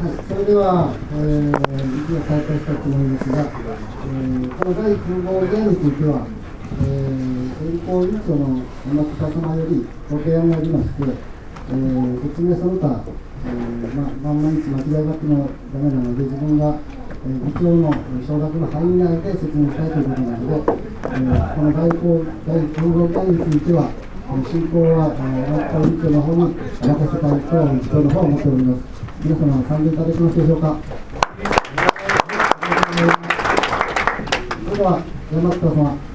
それでは、議を再開したいと思いますが、この第9号議案については、選考委員長の山北様よりご提案がありまして、説明その他、万が一間違いがあってもダメなので、自分が、議長の承諾の範囲内で説明したいということなので、この第9号議案については、進行は山北委員長の方に任せたいと議長の方は思っております。皆様、賛同いただけますでしょうか。それでは、山北様。